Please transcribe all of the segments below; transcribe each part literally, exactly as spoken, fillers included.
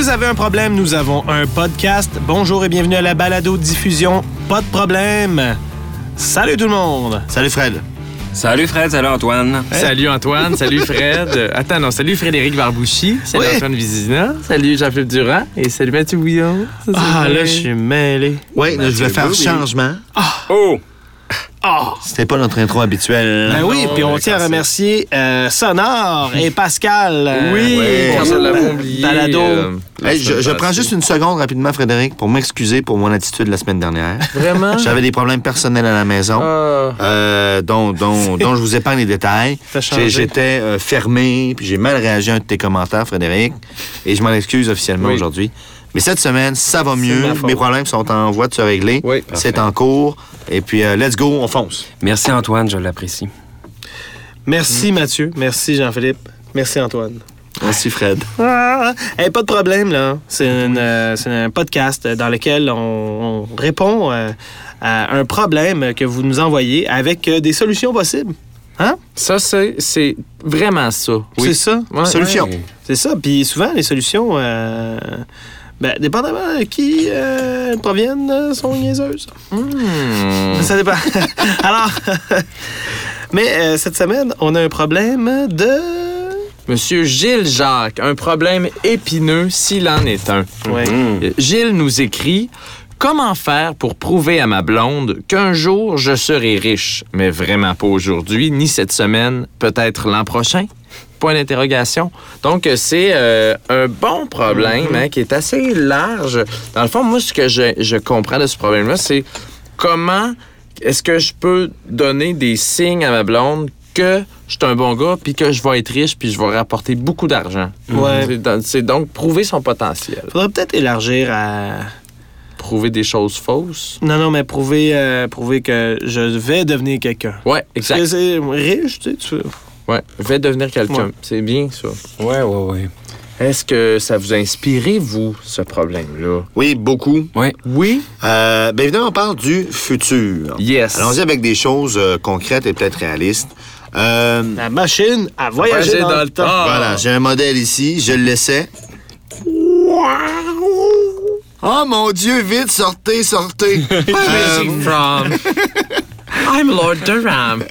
Vous avez un problème, nous avons un podcast. Bonjour et bienvenue à la balado-diffusion Pas de problème. Salut tout le monde. Salut Fred. Salut Fred, salut Antoine. Hey. Salut Antoine, salut Fred. Attends, non, salut Frédéric Barbouchi. Salut oui. Antoine Vizina. Salut Jean-Philippe Durand. Et salut Mathieu Bouillon. Ça, ah, là, je suis mêlé. Oui, là, je vais faire Bouillon. Changement. Ah. Oh! Oh. C'était pas notre intro habituelle. Ben oui, puis on tient à remercier euh, Sonore et Pascal. Euh, oui, oui, on se l'avait oublié. Balado. Euh, hey, je, je prends juste une seconde rapidement, Frédéric, pour m'excuser pour mon attitude la semaine dernière. Vraiment? J'avais des problèmes personnels à la maison, oh. euh, dont, dont, dont je vous épargne les détails. J'ai, j'étais euh, fermé, puis j'ai mal réagi à un de tes commentaires, Frédéric, et je m'en excuse officiellement oui. aujourd'hui. Mais cette semaine, ça va mieux. Mes problèmes sont en voie de se régler. Oui, c'est en cours. Et puis, euh, let's go, on fonce. Merci, Antoine, je l'apprécie. Merci, mmh. Mathieu. Merci, Jean-Philippe. Merci, Antoine. Merci, Fred. Ah, hey, pas de problème, là. C'est, une, euh, c'est un podcast dans lequel on, on répond euh, à un problème que vous nous envoyez avec euh, des solutions possibles. Hein? Ça, c'est, c'est vraiment ça. Oui. C'est ça? Ouais, solution. Ouais. C'est ça. Puis souvent, les solutions... Euh, Ben, dépendamment de qui euh, elles proviennent, euh, sont niaiseuses. Mmh. Ça dépend. Alors, mais euh, cette semaine, on a un problème de... Monsieur Gilles Jacques, un problème épineux s'il en est un. Ouais. Mmh. Gilles nous écrit... Comment faire pour prouver à ma blonde qu'un jour, je serai riche? Mais vraiment pas aujourd'hui, ni cette semaine, peut-être l'an prochain? Point d'interrogation. Donc, c'est euh, un bon problème mm-hmm. hein, qui est assez large. Dans le fond, moi, ce que je, je comprends de ce problème-là, c'est comment est-ce que je peux donner des signes à ma blonde que je suis un bon gars, puis que je vais être riche, puis je vais rapporter beaucoup d'argent. Ouais. C'est, c'est donc prouver son potentiel. Faudrait peut-être élargir à... Prouver des choses fausses? Non, non, mais prouver, euh, prouver que je vais devenir quelqu'un. Ouais, exact. Parce que c'est riche, tu sais, tu veux. Ouais, je vais devenir quelqu'un. Ouais. C'est bien, ça. Ouais, ouais, ouais. Est-ce que ça vous a inspiré, vous, ce problème-là? Oui, beaucoup. Ouais. Oui? Euh, bien évidemment, on parle du futur. Yes. Allons-y avec des choses euh, concrètes et peut-être réalistes. Euh, La machine à voyager dans, dans le temps. Ah. Voilà, j'ai un modèle ici, je le laissais. Oh mon Dieu, vite, sortez, sortez. euh, from... I'm Lord Durham.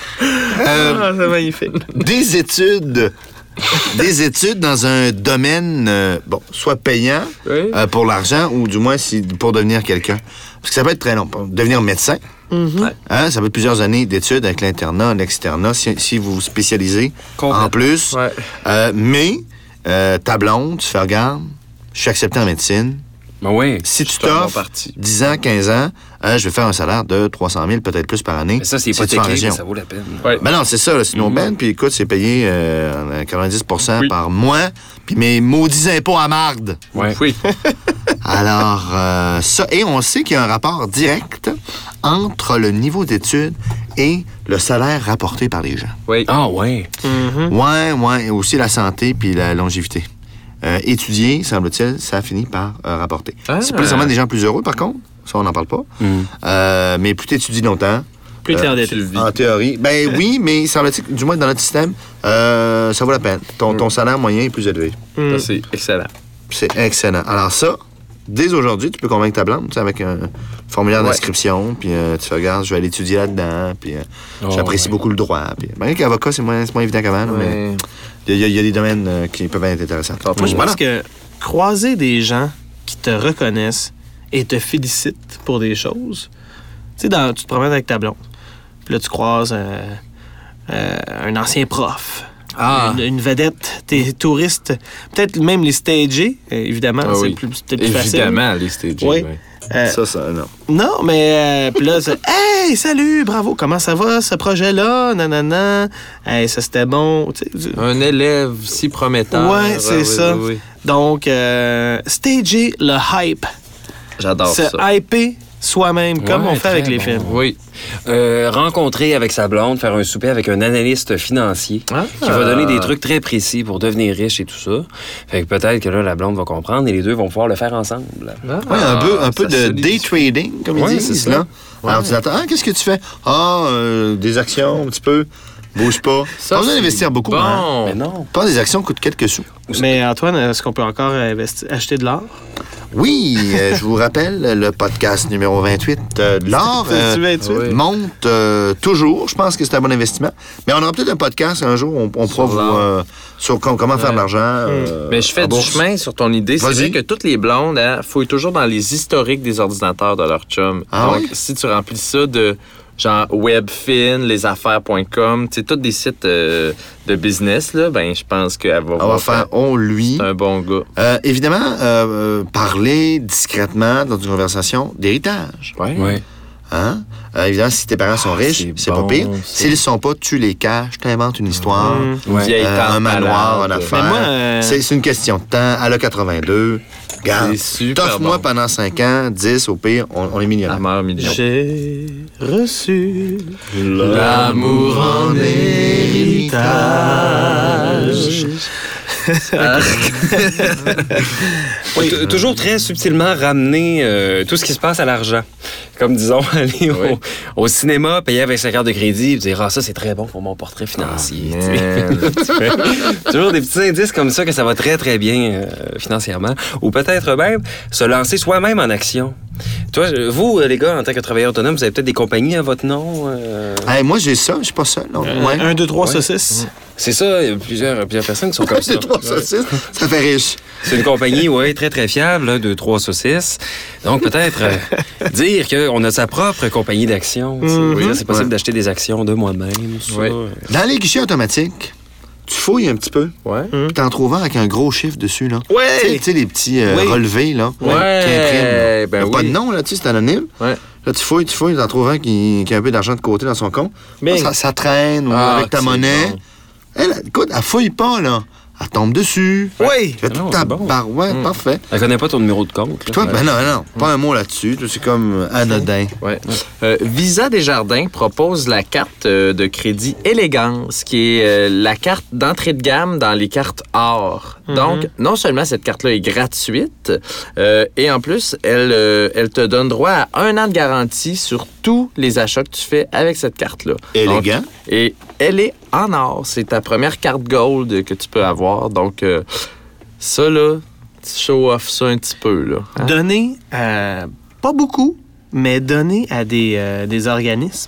Euh, ah, c'est magnifique. Des études, des études dans un domaine, euh, bon, soit payant oui. euh, pour l'argent ou du moins si, pour devenir quelqu'un. Parce que ça peut être très long. Pour devenir médecin, mm-hmm. hein, ça peut être plusieurs années d'études avec l'internat, l'externat, si, si vous vous spécialisez en plus. Ouais. Euh, mais euh, ta blonde, tu fais regarde, je suis accepté en médecine. Ben oui, si tu t'offres dix ans, quinze ans, hein, je vais faire un salaire de trois cent mille, peut-être plus par année. Mais ça, c'est si hypothéqué, ça vaut la peine. Ouais. Ben non, c'est ça, là, c'est une aubaine, mm-hmm. puis écoute, c'est payé euh, quatre-vingt-dix pour cent oui. par mois, puis mes maudits impôts à marde. Ouais. Oui. Alors, euh, ça, et on sait qu'il y a un rapport direct entre le niveau d'études et le salaire rapporté par les gens. Oui. Ah, ouais. Mm-hmm. Ouais, ouais, et aussi la santé puis la longévité. Euh, étudier, semble-t-il, ça finit par euh, rapporter. Ah. C'est pas nécessairement des gens plus heureux, par contre. Ça, on n'en parle pas. Mm. Euh, mais plus tu étudies longtemps... Plus euh, tu vis. En théorie. Ben oui, mais semble-t-il, du moins dans notre système, euh, ça vaut la peine. Ton, mm. ton salaire moyen est plus élevé. Mm. Ça, c'est excellent. C'est excellent. Alors ça, dès aujourd'hui, tu peux convaincre ta blonde, tu sais, avec un formulaire ouais. d'inscription, puis euh, tu regardes, je vais aller étudier là-dedans, puis euh, oh, j'apprécie ouais. beaucoup le droit. Puis, ben, qu'avocat, c'est moins, c'est moins évident qu'avant, ouais. mais il y, y a des domaines euh, qui peuvent être intéressants. Moi, je pense que croiser des gens qui te reconnaissent et te félicitent pour des choses, tu sais, dans, tu te promènes avec ta blonde, puis là, tu croises euh, euh, un ancien prof. Ah. Une, une vedette, t'es touriste, peut-être même les stagés, évidemment, ah, oui. c'est plus, peut-être plus facile. Évidemment, les stagés, oui. oui. Euh, ça, ça, non. Non, mais euh, puis là, c'est « Hey, salut, bravo, comment ça va, ce projet-là? Nanana. Hey, ça, c'était bon. » Un élève si prometteur. Ouais, c'est oui, ça. Oui, oui. Donc, euh, stager le hype. J'adore Se ça. Se hyper soi-même, comme ouais, on fait avec bon. les films. Oui. Euh, rencontrer avec sa blonde, faire un souper avec un analyste financier ah, qui va donner des trucs très précis pour devenir riche et tout ça. Fait que peut-être que là, la blonde va comprendre et les deux vont pouvoir le faire ensemble. Ah, oui, un peu, un peu de day trading, comme ouais, ils disent. C'est là. Ouais. Alors, tu attends, ah, qu'est-ce que tu fais? Ah, euh, des actions, un petit peu. Bouge pas. Ça, pas besoin d'investir beaucoup. Bon. Hein? Mais non. Pas des actions coûtent quelques sous. Mais Antoine, est-ce qu'on peut encore investi- acheter de l'or? Oui, euh, je vous rappelle, le podcast numéro vingt-huit euh, de l'or euh, vingt-huit? monte euh, toujours. Je pense que c'est un bon investissement. Mais on aura peut-être un podcast un jour, on, on pourra vous... Euh, sur com- comment faire de l'argent. Euh, Mais je fais du chemin sur ton idée. C'est Vas-y. vrai que toutes les blondes hein, fouillent toujours dans les historiques des ordinateurs de leur chum. Ah Donc, oui? si tu remplis ça de genre Webfin, lesaffaires point com, tu sais, tous des sites euh, de business, là, ben je pense qu'elle va, on va faire on lui. C'est un bon gars. Euh, évidemment, euh, parler discrètement dans une conversation d'héritage. Ouais. Ouais. Hein? Euh, évidemment, si tes parents sont Ah, riches, c'est c'est bon, pas pire. ça. S'ils ne sont pas, tu les caches, t'inventes une histoire. Mmh. Une vieille Euh, tante un manoir, malade. une affaire. Mais moi, euh, C'est, c'est une question de temps. Elle a quatre-vingt-deux. Regarde, C'est super t'offre-moi bon. pendant cinq ans, dix au pire, on, on est millionnaire. Elle meurt million. J'ai reçu L'amour en héritage. Oui, t- toujours très subtilement ramener euh, tout ce qui se passe à l'argent. Comme, disons, aller au, Oui. au cinéma, payer avec sa carte de crédit et dire « Ah, ça, c'est très bon pour mon portrait financier. Ah, Tu sais. Toujours des petits indices comme ça que ça va très, très bien euh, financièrement. Ou peut-être même se lancer soi-même en action. Toi, vous, les gars, en tant que travailleur autonome, vous avez peut-être des compagnies à votre nom? euh? Hey, moi, j'ai ça, je suis pas seul. Non? euh, Ouais. un, deux, trois Ouais. saucisses. C'est ça, il y a plusieurs, plusieurs personnes qui sont comme ça. C'est trois saucisses, ça fait riche. C'est une compagnie, oui, très, très fiable, là, de trois saucisses. Donc, peut-être euh, dire qu'on a sa propre compagnie d'actions. tu sais. Mhm. Oui, là, c'est possible Ouais. d'acheter des actions de moi-même. tout Oui. ça. Dans les guichets automatiques, tu fouilles un petit peu, Ouais. puis t'en trouves un avec un gros chiffre dessus, là. Ouais! Tu sais- tu sais, les petits euh, Oui. relevés, là, Ouais, qui impriment. là. ben Il y a pas oui. de nom là-dessus, c'est anonyme. Ouais. Là, tu fouilles, tu fouilles, t'en trouves un qui, qui a un peu d'argent de côté dans son compte. Bing. Ça, ça traîne ou Ah, avec ta c'est monnaie. bon. Elle, écoute, elle fouille pas, là. Elle tombe dessus. Oui! Tu fais Ah non, tout ta c'est bon. barre. Ouais, Mm. parfait. Elle connaît pas ton numéro de compte. là. Toi, ben non, non, pas un mot là-dessus. C'est comme anodin. Ouais. Euh, Visa Desjardins propose la carte euh, de crédit Élégance, qui est euh, la carte d'entrée de gamme dans les cartes or. Mhm. Donc, non seulement cette carte-là est gratuite, euh, et en plus, elle, euh, elle te donne droit à un an de garantie sur tous les achats que tu fais avec cette carte-là. Élégant. Donc, et elle est en or. C'est ta première carte gold que tu peux avoir. Donc, euh, ça, là, tu show off ça un petit peu, là. Hein? Donner, euh, pas beaucoup, mais donner à des, euh, des organismes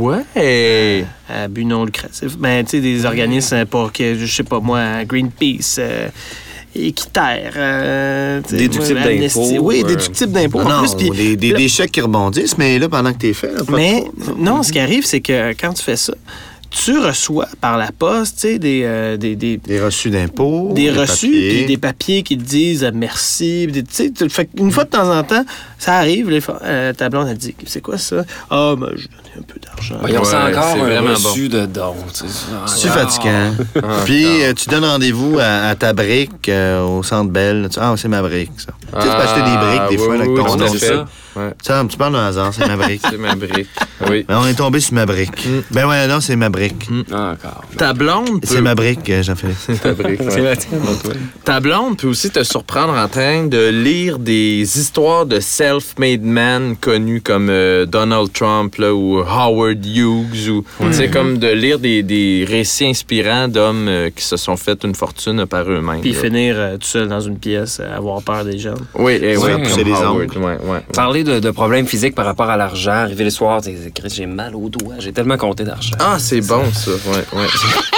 Ouais. à but non lucratif. Ben, tu sais, des organismes pour que, je sais pas moi, Greenpeace, euh, Équiterre, euh, tu sais, Déductible moi, Amnesty. d'impôts, Oui, euh, déductible d'impôts. Non, En non, plus, puis- des, des, des chèques qui rebondissent, mais là, pendant que t'es fait, là, pas mais trop. non, ce qui arrive, c'est que quand tu fais ça, tu reçois par la poste, tu sais, des, euh, des, des, Des reçus d'impôts. des reçus, papiers. puis des papiers qui te disent euh, merci. puis des- Tu sais, tu- fait une fois de temps en temps, ça arrive, les fois, euh, ta blonde, elle dit c'est quoi ça? Ah, ben, je donnais un peu d'argent. Voyons, c'est Ouais, encore c'est un vraiment reçu de don. tu sais. Ah, C'est ah. fatigant. Puis euh, tu donnes rendez-vous à, à ta brique euh, au Centre Bell. Tu- Ah, c'est ma brique, ça. tu sais, tu peux acheter des briques des Ah, fois oui, avec oui, ton tout à nom. c'est fait. ça. Ouais. Ça, tu parles d'un hasard, c'est ma brique. C'est ma brique. Oui. Mais on est tombé sur ma brique. Ben ouais, non, c'est ma brique. Ah, encore. Ta blonde peut... C'est ma brique, euh, Jean-Philippe. Ta brique, ouais. C'est la tienne, Antoine. Ta blonde peut aussi te surprendre en train de lire des histoires de self-made men connus comme euh, Donald Trump là, ou Howard Hughes ou tu sais comme de lire des, des récits inspirants d'hommes euh, qui se sont fait une fortune par eux-mêmes. Puis là. finir euh, tout seul dans une pièce, euh, avoir peur des gens. Oui, et Ouais, oui, pousser comme les Howard. ongles. Ouais, ouais. Parler de, de problèmes physiques par rapport à l'argent, arriver le soir, tu sais, Chris, j'ai mal au doigt, j'ai tellement compté d'argent. Ah, c'est bon ça. Ouais, ouais.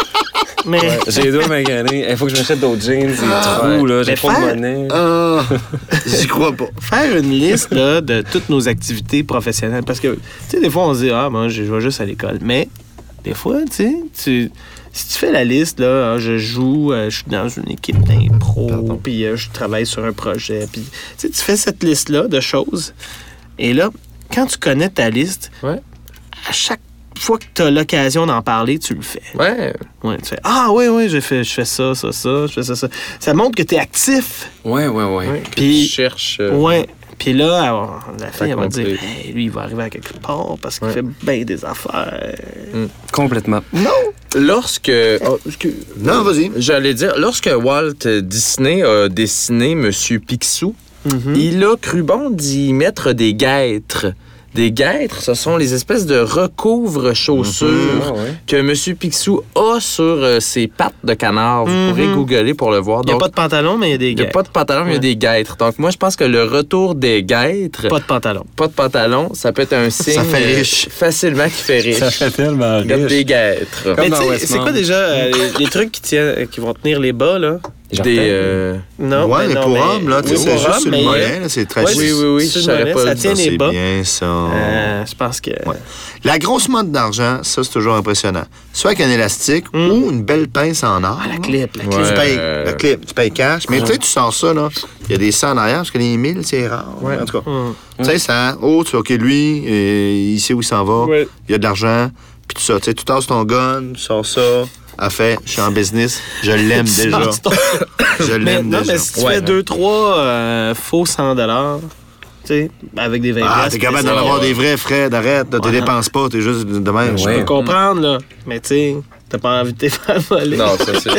Mais J'ai les doigts maganés. Il faut que je m'achète d'autres jeans, des trous, là, j'ai Mais trop de faire- monnaie. Ah, j'y crois pas. faire une liste là, de toutes nos activités professionnelles. Parce que, tu sais, des fois, on se dit, ah, moi, je vais juste à l'école. Mais, des fois, tu sais, tu- si tu fais la liste, là, ah, je joue, euh, je suis dans une équipe d'impro, puis euh, je travaille sur un projet. Puis, tu sais, tu fais cette liste-là de choses. Et là, quand tu connais ta liste, Ouais. à chaque fois que tu as l'occasion d'en parler, tu le fais. Ouais. Ouais, tu fais, ah, oui, oui, je fais, je fais ça, ça, ça, je fais ça, ça. Ça montre que tu es actif. Ouais, ouais, ouais. Ouais, que Puis- tu cherches. euh, Ouais. Puis là, alors, la fille, elle va compris. dire, hey, lui, il va arriver à quelque part parce qu'il Ouais. fait bien des affaires. Complètement. Non! Lorsque. oh, excuse- Non, vas-y. J'allais dire, lorsque Walt Disney a dessiné Monsieur Picsou, Mhm. il a cru bon d'y mettre des guêtres, Des guêtres, ce sont les espèces de recouvre-chaussures mm-hmm. ah, ouais. que M. Picsou a sur euh, ses pattes de canard. Vous mm-hmm. pourrez googler pour le voir. Il n'y a pas de pantalon, mais il y a des guêtres. Il n'y a pas de pantalon, mais il y a des guêtres. Donc, moi, je pense que le retour des guêtres... Pas de pantalon. Pas de pantalon, ça peut être un signe... ça fait riche. Euh, facilement qui fait riche. Ça fait tellement riche. Comme des guêtres. Mais tu sais, c'est quoi déjà euh, les, les trucs qui, tiennent, qui vont tenir les bas, là? Des... Euh... Non, ouais, mais, mais pour mais... hommes, là, tu sais, c'est juste sur le mollet, là, c'est très... Ouais, oui, oui, oui, sur je le mollet, pas ça tient les bas. C'est bien, ça. Euh, je pense que... Ouais. La grosse motte d'argent, ça, c'est toujours impressionnant. Soit avec un élastique mm. ou une belle pince en or. Ah, la clip, la clip. Ouais. Tu payes, la clip, tu payes cash. Mais tu sais, tu sors ça, là, il y a des cent en arrière, parce que les mille, c'est rare. Ouais. En tout cas, mm. tu sais, ça... Oh, tu vois, OK, lui, et il sait où il s'en va. Ouais. Il y a de l'argent. Puis tout ça, tu sais, tu tasses ton gun, tu sors ça... A fait, je suis en business, je l'aime déjà. Je l'aime déjà. Non, mais si tu ouais, fais deux, trois euh, faux cent dollars, tu sais, avec des vrais Ah, t'es capable d'en avoir des vrais frais, d'arrête, tu dépenses pas, t'es juste de même. Je peux comprendre, là, mais tu sais, t'as pas envie de te faire voler. Non, ça, c'est vrai.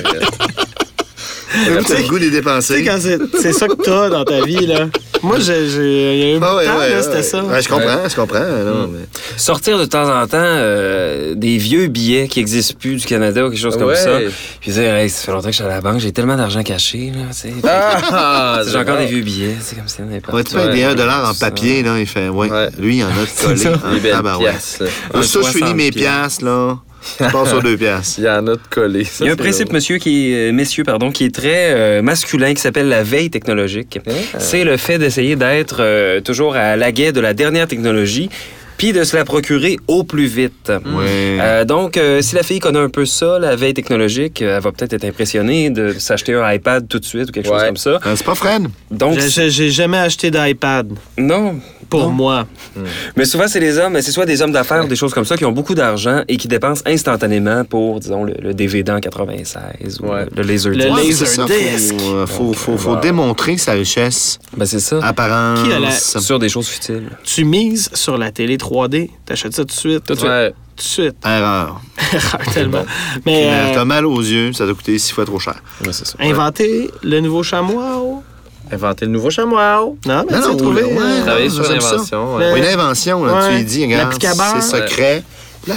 T'as le goût de les dépenser. Tu sais, quand c'est, c'est ça que t'as dans ta vie, là. Moi, j'ai, j'ai, il y a eu un ah, ouais, temps, ouais, là, ouais, c'était ouais. ça. Ouais, je comprends, ouais. je comprends. Non, mm. mais... Sortir de temps en temps euh, des vieux billets qui n'existent plus du Canada ou quelque chose comme ouais. ça. Puis dire, hey, ça fait longtemps que je suis à la banque, j'ai tellement d'argent caché, là, tu sais. Ah, j'ai encore des vieux billets, c'est comme si on n'avait pas. Ouais, tu fais des un dollar en papier, là, il fait, ouais, ouais. Lui, il en a de collé. Des belles pièces. Ça, je finis mes piastres, là. Je passe sur deux piastres. Il y en a de collés. Ça, il y a un principe, monsieur, qui est, euh, messieurs, pardon, qui est très euh, masculin, qui s'appelle la veille technologique. Ah. C'est le fait d'essayer d'être euh, toujours à l'aguet de la dernière technologie, puis de se la procurer au plus vite. Ouais. Euh, donc, euh, si la fille connaît un peu ça, la veille technologique, elle va peut-être être impressionnée de s'acheter un iPad tout de suite ou quelque ouais. chose comme ça. Euh, c'est pas Fred. Donc, j'ai, j'ai jamais acheté d'iPad. Non. Pour non. moi. Hmm. Mais souvent, c'est les hommes, c'est soit des hommes d'affaires ou des choses comme ça qui ont beaucoup d'argent et qui dépensent instantanément pour, disons, le, le D V D en quatre-vingt-seize ou ouais. le Laserdisc. Le Ouais, Laserdisc. Il faut, faut, faut, faut wow. démontrer sa richesse. Ben, c'est ça. Apparence. Qui a la... Sur des choses futiles. Tu mises sur la télé trois D, t'achètes ça tout de suite. Tout de suite. Ouais. Tout de suite. Erreur. Erreur, tellement. Mais euh... t'as mal aux yeux, ça t'a coûté six fois trop cher. Ouais, c'est ça. Inventer le nouveau chamois. Inventer le nouveau chamois. Non, mais non, non, trouvé. Ouais, ouais, travailler sur l'invention. Ouais. Ouais, une invention, là, ouais. Tu lui dis, regarde, c'est secret. La...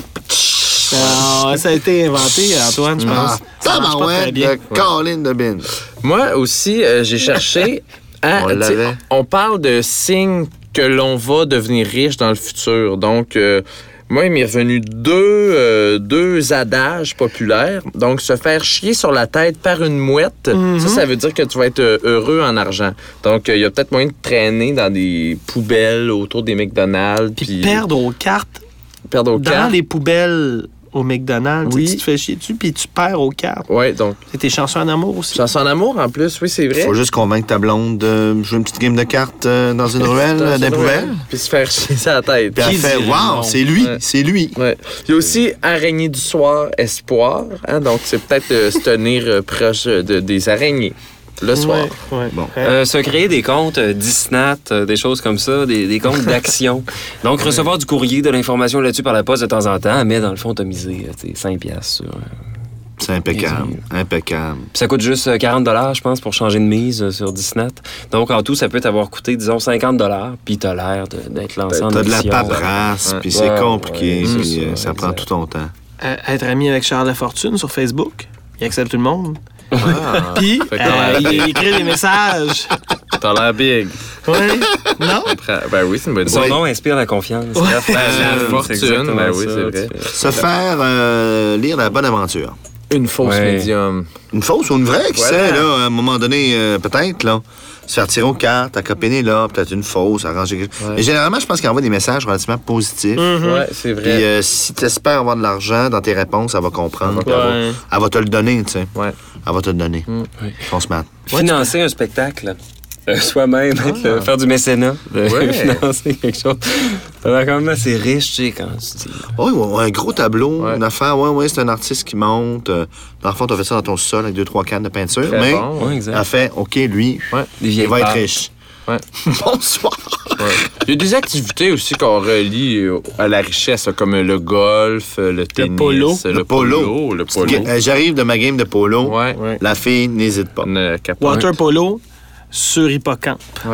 Non, ça a été inventé, Antoine, je pense. Ah, tabarouette de Caroline de Bin. Moi aussi, euh, j'ai cherché... à, on l'avait. On parle de signes que l'on va devenir riche dans le futur. Donc... Euh, Moi, il m'est revenu deux, euh, deux adages populaires. Donc, se faire chier sur la tête par une mouette, mm-hmm. ça, ça veut dire que tu vas être heureux en argent. Donc, il euh, y a peut-être moyen de traîner dans des poubelles autour des McDonald's. Puis, puis perdre aux cartes. Perdre aux dans cartes. Dans les poubelles au McDonald's. Oui. Tu te fais chier dessus, puis tu perds aux cartes. Oui, donc. T'es chanceux en amour aussi. Chanceux en amour, en plus, oui, c'est vrai. Faut juste convaincre ta blonde de jouer une petite game de cartes euh, dans une ruelle, dans des poubelles. Puis se faire chier sur la tête. Puis elle fait, waouh, c'est lui, ouais. c'est lui. Ouais. Il y a aussi araignée du soir, espoir. Hein, donc, c'est peut-être euh, se tenir euh, proche de, des araignées. Le soir. Ouais, ouais. Bon. Euh, se créer des comptes euh, Disnat, euh, des choses comme ça, des, des comptes d'action. Donc, recevoir du courrier, de l'information là-dessus par la poste de temps en temps, mais dans le fond, t'as misé euh, cinq piastres sur... Euh, c'est impeccable, impeccable. Puis ça coûte juste quarante dollars, je pense, pour changer de mise euh, sur Disnat. Donc, en tout, ça peut t'avoir coûté, disons, cinquante dollars, puis t'as l'air de, d'être lancé t'as, en T'as audition, de la paperasse, puis ouais. c'est compliqué, ouais, puis euh, ça, ça prend tout ton temps. Euh, être ami avec Charles Lafortune sur Facebook, il accepte tout le monde. Ah, puis, euh, il écrit des messages. T'as l'air big. Oui. Non? Ben oui, c'est une bonne idée. Son nom inspire la confiance. Ouais. La fortune, ben oui, c'est vrai. Se faire euh, lire La Bonne Aventure. Une fausse ouais. médium. Une fausse ou une vraie, qui voilà. sait, là, à un moment donné, euh, peut-être, là. Se faire tirer aux cartes, ta copine est là, peut-être une fausse, arranger quelque chose. Ouais. Mais généralement, je pense qu'il envoie des messages relativement positifs. Mm-hmm. Oui, c'est vrai. Puis euh, si tu espères avoir de l'argent dans tes réponses, elle va comprendre. Ouais. Elle, va, elle va te le donner, tu sais. Ouais. Elle va te le donner. Mm. Oui. On se mate. Financer un spectacle. Euh, soi-même, ah. être, là, faire du mécénat, ouais. financer quelque chose. Alors, quand même assez riche, tu sais, quand tu dis... Oui, ouais, un gros tableau, ouais. une affaire, oui, ouais, c'est un artiste qui monte. Euh, dans le fond, tu as fait ça dans ton sol avec deux, trois cannes de peinture. Très mais bon, ouais, exact. elle fait, OK, lui, ouais. il va être riche. Ouais. Bonsoir. Ouais. Il y a des activités aussi qu'on relie à la richesse, comme le golf, le tennis, le polo. Le, le polo. polo. Le polo. J'arrive de ma game de polo. Ouais. La fille n'hésite pas. Water polo sur hippocampe. Ouais.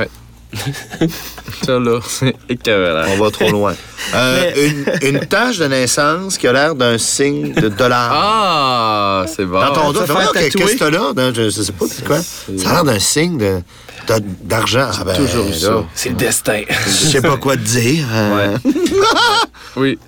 Ça, là, c'est écœurant. On va trop loin. Euh, une, une tache de naissance qui a l'air d'un signe de dollar. Ah, c'est bon. Dans ton dos, te faire qu'est-ce tatouer? que t'as là? Non, je ne sais pas, c'est quoi? Ça a l'air d'un signe de, de- d'argent. Ah, ben, toujours là, ça. C'est le destin. Je sais pas quoi te dire. euh. Oui.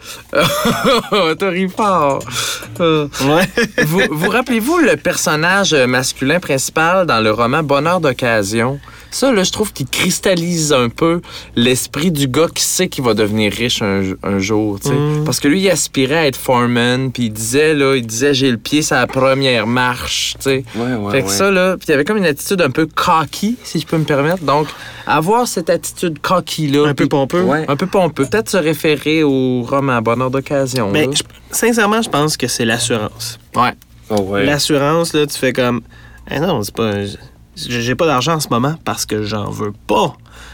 T'as ri fort. Euh, Ouais. vous, vous rappelez-vous le personnage masculin principal dans le roman Bonheur d'occasion? Ça, là, je trouve qu'il cristallise un peu l'esprit du gars qui sait qu'il va devenir riche un, un jour, tu sais. Mm. Parce que lui, il aspirait à être foreman, puis il disait, là, il disait, j'ai le pied sur la première marche, tu sais. Ouais, ouais, Fait que ouais. ça, là, puis il y avait comme une attitude un peu cocky, si je peux me permettre. Donc, avoir cette attitude cocky-là. Un peu puis- pompeux. Ouais. Un peu pompeux. Peut-être se référer au roman Bonheur d'occasion. Mais là. je- sincèrement, je pense que c'est l'assurance. Ouais. Oh, ouais. L'assurance, là, tu fais comme... Eh non, c'est pas... J'ai pas d'argent en ce moment parce que j'en veux pas.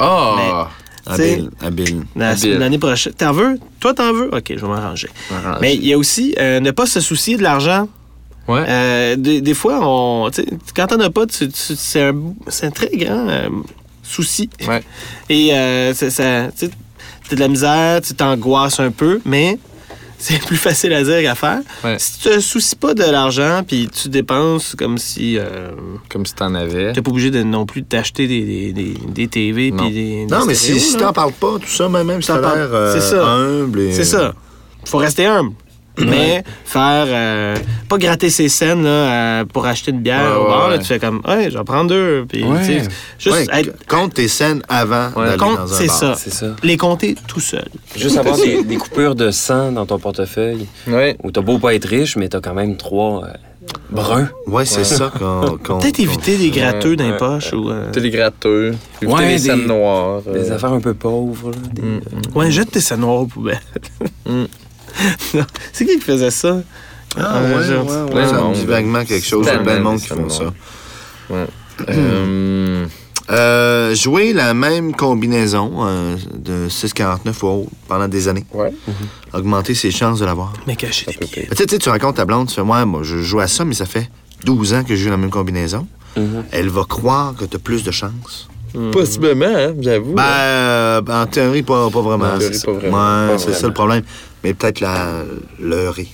Ah! Habile, habile. La- Habile. L'année prochaine. T'en veux? Toi, t'en veux? OK, je vais m'arranger. Arrangé. Mais il y a aussi euh, ne pas se soucier de l'argent. Ouais. Euh, des, des fois, on, tu sais, quand t'en as pas, tu- tu- c'est un, c'est un très grand euh, souci. Ouais. Et euh, c'est- ça, tu sais, t'as de la misère, tu t'angoisses un peu, mais c'est plus facile à dire qu'à faire. Ouais. Si tu te soucies pas de l'argent, puis tu dépenses comme si euh, Comme si t'en avais. t'es pas obligé de, non plus de t'acheter des, des, des, des T V Non. puis des, Non, des mais si, stéréos, si là. t'en parles pas, tout ça, même, même si T'en t'as parles- l'air euh, c'est ça. humble. et- C'est ça. Faut rester humble. Mais faire... euh, pas gratter ses scènes là, euh, pour acheter une bière Ouais, au bar. ouais, Là, ouais. tu fais comme, ouais, je vais prendre deux. Puis, Ouais. tu sais, juste Ouais, être- compte tes scènes avant Ouais, d'aller compte, dans un c'est bar. ça. C'est ça. Les compter tout seul. Juste avoir des, des coupures de sang dans ton portefeuille, Ouais. où t'as beau pas être riche, mais t'as quand même trois euh, bruns. Ouais, c'est ça qu'on... qu'on- Peut-être qu'on- éviter des gratteux Ouais, dans les ouais, poches. Ou, euh, T'as les gratteux. Éviter Ouais, les des- scènes noires. euh. Des affaires un peu pauvres. Là, des- Mm. Ouais, jette tes scènes noires aux poubelles. Mm. Non, c'est qui qui faisait ça? Ah, Euh, ouais, genre, ouais, ouais, plein ça de me monde. dit vaguement quelque chose. Il y a Tellement plein de monde des qui font scènes ça. noires. Ouais. Euh, Euh, jouer la même combinaison euh, de six quarante-neuf ou autre pendant des années. Ouais. Augmenter ses chances de l'avoir. Mais cacher des billets. Tu sais, tu sais, tu racontes ta blonde, tu fais, ouais, moi, je joue à ça, mais ça fait douze ans que je joue la même combinaison. Mhm. Elle va croire que tu as plus de chances. Possiblement, hein, j'avoue. Ben, euh, en théorie, pas, pas vraiment. En théorie, c'est ça. pas vraiment. Ouais, Pas c'est vraiment. ça le problème. Mais peut-être la leurrer.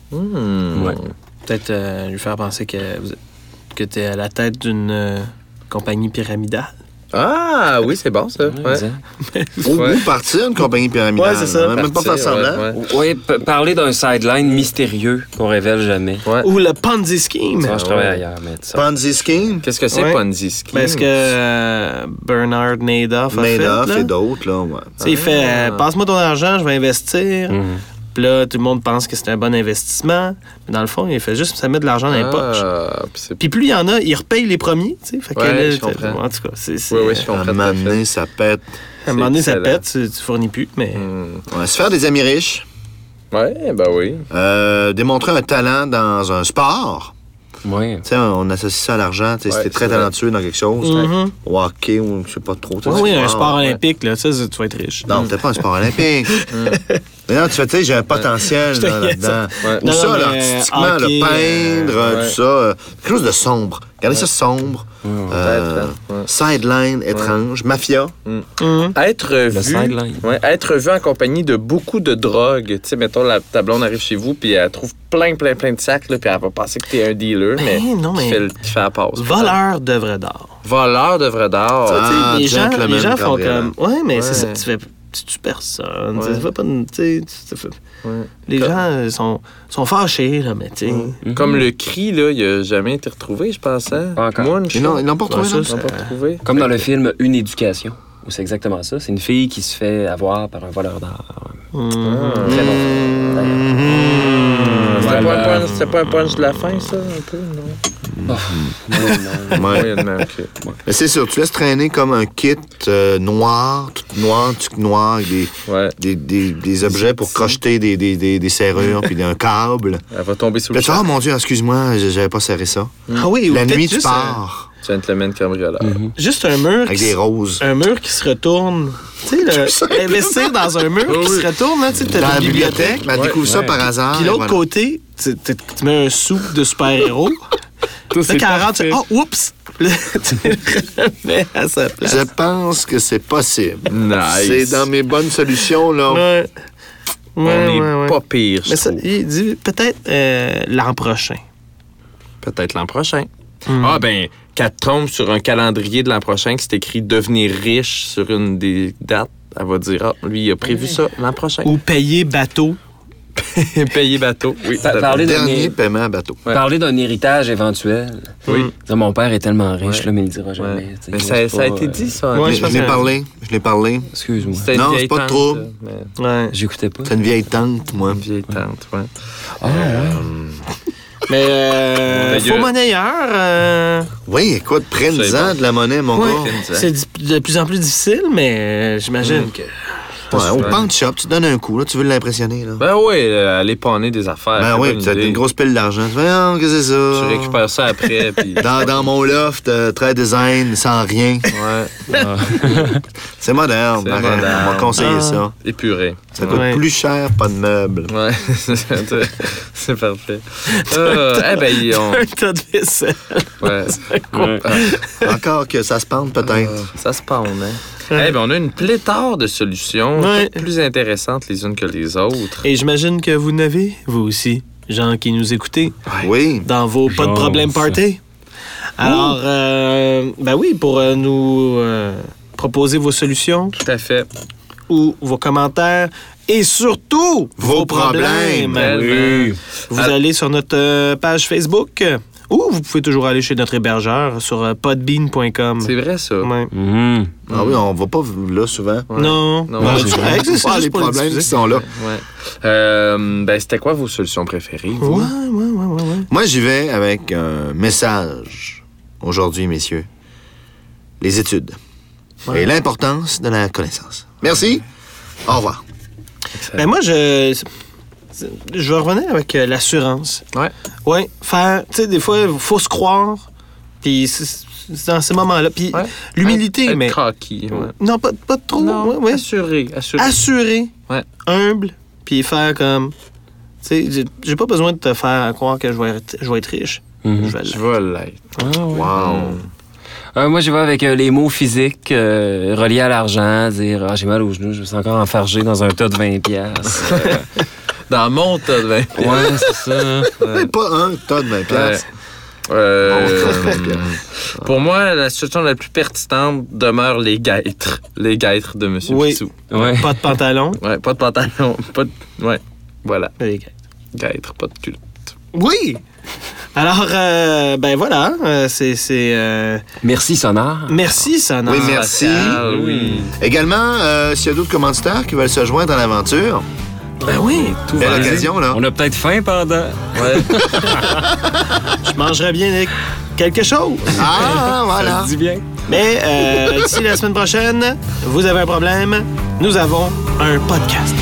Hmm. Ouais. Peut-être euh, lui faire penser que, vous- que t'es à la tête d'une euh, compagnie pyramidale. Ah, oui, c'est bon, ça. Ouais. Ouais. Ou, Ouais. ou partir d'une compagnie pyramidale. Ouais, c'est ça, Même pas Partir, faire semblant. ouais, ouais. Oui, p- parler d'un sideline mystérieux qu'on révèle jamais. Ouais. Ou le Ponzi scheme. Ça, je Ah travaille ouais. ailleurs, mais ça. Ponzi scheme, Qu'est-ce que c'est, Ouais. Ponzi scheme? Ben, est-ce que euh, Bernard Madoff a Madoff fait, là? et d'autres, là, ouais. Tu sais, il fait euh, passe-moi ton argent, je vais investir. Mhm. Puis là, tout le monde pense que c'est un bon investissement. Mais dans le fond, il fait juste ça met de l'argent dans les poches. Ah, puis c'est... Puis plus il y en a, il repaye les premiers. Tu sais, fait que Ouais, là, je t'as- comprends. en tout cas, c'est. c'est- Oui, oui, je À comprends. un tout à moment fait. donné, ça pète. À un moment donné, ça excellent. pète, tu, tu fournis plus. Mais Hmm. Ouais, se faire des amis riches, Ouais, ben oui. euh, démontrer un talent dans un sport. Ouais. Tu sais, on associe ça à l'argent. Tu sais, Ouais, si t'es très c'est vrai. talentueux dans quelque chose, Mhm. au hockey ou je sais pas trop. tu sais, oui, oui, c'est un sport ouais. olympique, là, ça, ça, tu vas être riche. Non, peut-être pas un sport olympique. Mais non, tu fais, tu sais, j'ai un potentiel Je te là, niaise. là-dedans. Ouais. Ou Non, ça, non, là, mais artistiquement, hockey, le peindre, euh, tout ouais. ça. euh, quelque chose de sombre. Regardez ça sombre. Euh, Peut-être, hein. Ouais. sideline étrange. Mafia. Mhm. Être vu, sideline. ouais, être vu en compagnie de beaucoup de drogue. Tu sais, mettons, la, ta blonde arrive chez vous, puis elle trouve plein, plein, plein de sacs, là, puis elle va penser que t'es un dealer, mais Ben non, qui mais- fait, le- qui fait la passe. Voleur d'œuvres d'art. Voleur d'œuvres d'art. Tu sais, Ah, les, gens, gentleman les gens font cambrioleur. comme. Ouais, mais Ouais. c'est ça. Tu fais. Tu tues personne. Ouais. Tu fais pas de- tu sais, tu fais- Ouais. Les Comme- gens euh, sont, sont fâchés, là, mais tu sais. Mhm. Comme le cri, là, il a jamais été retrouvé, je pense. Hein? Pas encore. Munch, Ils l'ont ils l'ont pas retrouvé, Ouais, non? ça, Ils l'ont pas retrouvé. Comme dans le film Une éducation, où c'est exactement ça. C'est une fille qui se fait avoir par un voleur d'art. Mhm. Très bon film, d'ailleurs. Mhm. C'était, Voilà. pas un punch, c'était pas un punch de la fin, ça, un peu, non? Non, non. Ouais. Moyennement, OK. Mais c'est sûr, tu laisses traîner comme un kit euh, noir, tout noir, tout noir, avec des, Ouais. des, des, des objets pour crocheter des, des, des, des serrures puis un câble. Elle va tomber sous Puis le là, tu dis, chat. oh mon Dieu, excuse-moi, j'avais pas serré ça. Ah oui, ou La peut-être nuit, tu juste, pars Gentleman cambrioleur. Mhm. un, juste un mur. avec qui des s- roses. Un mur qui se retourne. Tu sais, le- investir dans un mur qui se retourne, là, tu sais, t'as Dans ta la bibliothèque. bibliothèque, mais elle Ouais, découvre ça ouais. par hasard. Puis et l'autre voilà. côté, tu, tu- tu mets un soupe de super-héros. Tout c'est quand rentre, oh, oups! Tu le remets à sa place. Je pense que c'est possible. Nice. C'est dans mes bonnes solutions, là. Ouais. On Ouais, n'est ouais, ouais. pas pire. Mais ça, il dit peut-être euh, l'an prochain. Peut-être l'an prochain. Mm. Ah, ben, qu'elle tombe sur un calendrier de l'an prochain qui c'est écrit devenir riche sur une des dates. Elle va dire, ah, lui, il a prévu ça l'an prochain. Ou payer bateau. Payer bateau. Oui, Pa- parler d'un Dernier hé- paiement à bateau. Ouais. Parler d'un héritage éventuel. Oui. Dire, mon père est tellement riche, Ouais. là, mais il le dira jamais. Ouais. Tu sais, Mais je ça, sais ça pas, a été euh, dit, ça. Ouais, Je, je je pense l'ai que- parlé. Je l'ai parlé. Excuse-moi. C'était une Non, vieille c'est pas de tante, trouble. ça, mais- Ouais. J'écoutais pas. C'est une vieille tante, moi. Une vieille tante, ouais. Ah, ouais. Mais euh, Ouais, faux il- monnayeur, euh, Oui, écoute, C'est prenne-en bon. de la monnaie, mon ouais, gars. c'est di- de plus en plus difficile, mais euh, j'imagine que... Ouais, au souvent. pawn shop, tu donnes un coup, là, tu veux l'impressionner, là. Ben oui, euh, aller panner des affaires. Ben c'est oui, pas tu as idée. une grosse pile d'argent. Tu fais, ah, qu'est-ce que c'est ça? Tu récupères ça après, puis... Dans, dans mon loft, euh, très design, sans rien. Ouais. Ah, C'est moderne. C'est Arrête, moderne. On va conseiller Ah. ça. épuré. Ça coûte Ouais. plus cher, pas de meubles. Ouais, c'est parfait. Euh, eh ben, ils ont... Un tas de vaisselle. Ouais. Ouais. Encore que ça se pente, peut-être. Ça se pend, hein? Eh ben, on a une pléthore de solutions, Ouais. toutes plus intéressantes les unes que les autres. Et j'imagine que vous n'avez, vous aussi, gens qui nous écoutez, Oui. dans vos pas de Genre problème ça. party. Alors, euh, ben oui, pour euh, nous euh, proposer vos solutions Tout à fait. ou vos commentaires et surtout Vos problèmes. Oui. Vous Ah. allez sur notre euh, page Facebook ou vous pouvez toujours aller chez notre hébergeur sur euh, podbean point com. C'est vrai, ça. Ouais. Mhm. Ah oui, on va pas là souvent. Ouais. Non, Non, Ben, ouais, tu- c'est hey, c'est- c'est Ah, juste les pour le problèmes qui diffuser. sont là. Ouais. Euh, ben, c'était quoi vos solutions préférées, vous? Ouais, ouais, ouais, ouais, ouais. Moi, j'y vais avec un message aujourd'hui, messieurs. Les études. Ouais. Et l'importance de la connaissance. Merci. Au revoir. Ben moi, je. Je vais revenir avec euh, l'assurance. Ouais. Ouais, faire. Tu sais, des fois, il faut se croire. Puis c'est c'est dans ces moments-là. Puis Ouais. l'humilité, Être mais. cocky, ouais. Non, pas, pas trop. Non, ouais, ouais. assuré, assuré. Assuré, Ouais. humble, puis faire comme. Tu sais, j'ai- j'ai pas besoin de te faire croire que je vais être, je vais être riche. Mhm. Je vais Je l'être. vais l'être. Ah, ouais. Wow. Euh, moi, je vais avec euh, les mots physiques euh, reliés à l'argent, dire ah, j'ai mal aux genoux, je me sens encore enfargé dans un tas de vingt piastres. Dans mon tas de vingt piastres. Ouais, c'est ça. Hey, pas un tas de vingt Ouais. piastres. Euh, Bon, pour moi, la solution la plus pertinente demeure les guêtres. Les guêtres de M. Oui. Pissou. Ouais. Pas de pantalon. Ouais, pas de pantalon, pas de... Ouais, voilà. Les gars. Guêtres, pas de culte. Oui! Alors, euh, ben voilà, euh, c'est. c'est, euh, Merci, Sonar. Merci, Sonar. Oui, merci. Spatial, oui. Également, euh, s'il y a d'autres commanditaires qui veulent se joindre à l'aventure, Ben oui, Tout belle va bien. occasion, là. On a peut-être faim pendant. Ouais. je mangerais bien avec quelque chose. Ah, voilà. Ça se dit bien. Mais euh, d'ici la semaine prochaine, vous avez un problème, nous avons un podcast.